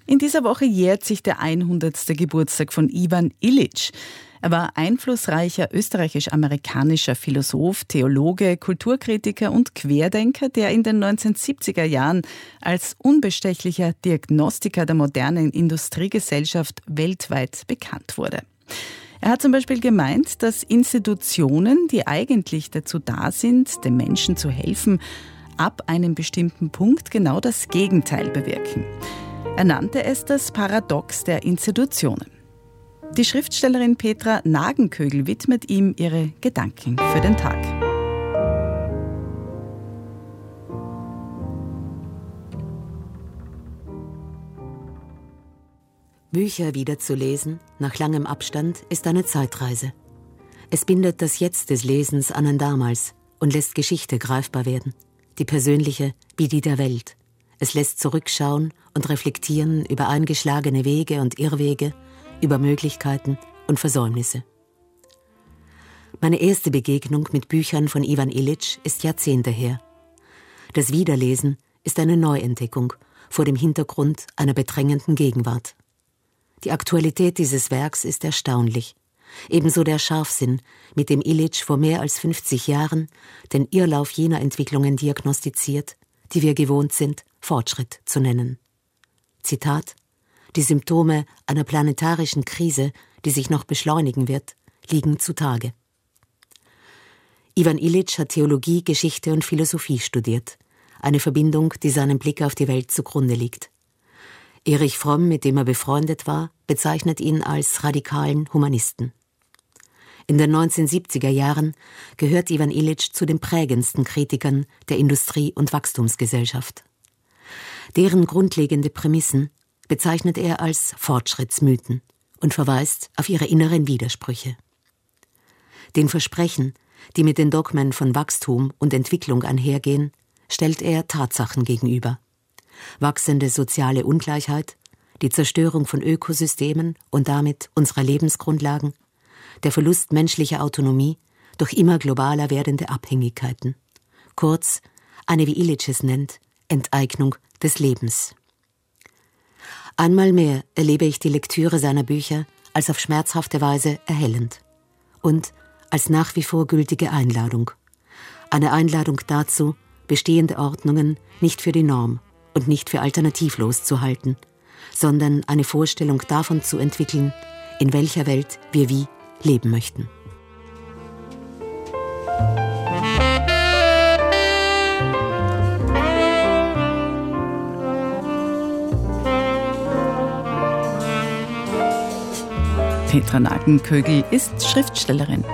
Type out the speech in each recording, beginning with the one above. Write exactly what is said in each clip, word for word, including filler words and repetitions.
In dieser Woche jährt sich der hundertste Geburtstag von Ivan Illič. Er war einflussreicher österreichisch-amerikanischer Philosoph, Theologe, Kulturkritiker und Querdenker, der in den neunzehnhundertsiebziger Jahren als unbestechlicher Diagnostiker der modernen Industriegesellschaft weltweit bekannt wurde. Er hat zum Beispiel gemeint, dass Institutionen, die eigentlich dazu da sind, den Menschen zu helfen, ab einem bestimmten Punkt genau das Gegenteil bewirken. Er nannte es das Paradox der Institutionen. Die Schriftstellerin Petra Nagenkögel widmet ihm ihre Gedanken für den Tag. Bücher wieder zu lesen, nach langem Abstand, ist eine Zeitreise. Es bindet das Jetzt des Lesens an ein Damals und lässt Geschichte greifbar werden, die persönliche wie die der Welt. Es lässt zurückschauen und reflektieren über eingeschlagene Wege und Irrwege, über Möglichkeiten und Versäumnisse. Meine erste Begegnung mit Büchern von Ivan Illič ist Jahrzehnte her. Das Wiederlesen ist eine Neuentdeckung vor dem Hintergrund einer bedrängenden Gegenwart. Die Aktualität dieses Werks ist erstaunlich. Ebenso der Scharfsinn, mit dem Illič vor mehr als fünfzig Jahren den Irrlauf jener Entwicklungen diagnostiziert, die wir gewohnt sind, Fortschritt zu nennen. Zitat: Die Symptome einer planetarischen Krise, die sich noch beschleunigen wird, liegen zutage. Ivan Illič hat Theologie, Geschichte und Philosophie studiert, eine Verbindung, die seinem Blick auf die Welt zugrunde liegt. Erich Fromm, mit dem er befreundet war, bezeichnet ihn als radikalen Humanisten. In den neunzehnhundertsiebziger Jahren gehört Ivan Illič zu den prägendsten Kritikern der Industrie- und Wachstumsgesellschaft. Deren grundlegende Prämissen bezeichnet er als Fortschrittsmythen und verweist auf ihre inneren Widersprüche. Den Versprechen, die mit den Dogmen von Wachstum und Entwicklung einhergehen, stellt er Tatsachen gegenüber. Wachsende soziale Ungleichheit, die Zerstörung von Ökosystemen und damit unserer Lebensgrundlagen, der Verlust menschlicher Autonomie durch immer globaler werdende Abhängigkeiten. Kurz, eine, wie Illič es nennt, Enteignung des Lebens. Einmal mehr erlebe ich die Lektüre seiner Bücher als auf schmerzhafte Weise erhellend und als nach wie vor gültige Einladung. Eine Einladung dazu, bestehende Ordnungen nicht für die Norm und nicht für alternativlos zu halten, sondern eine Vorstellung davon zu entwickeln, in welcher Welt wir wie leben möchten. Petra Nagenkögel ist Schriftstellerin.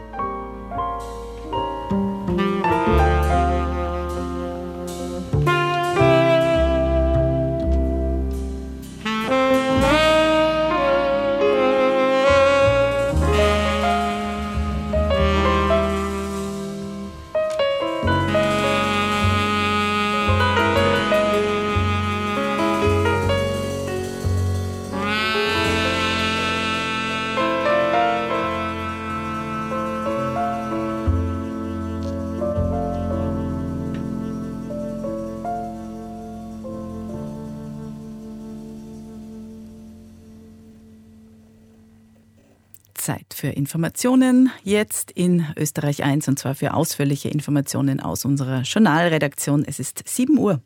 Zeit für Informationen, jetzt in Österreich eins, und zwar für ausführliche Informationen aus unserer Journalredaktion. Es ist sieben Uhr.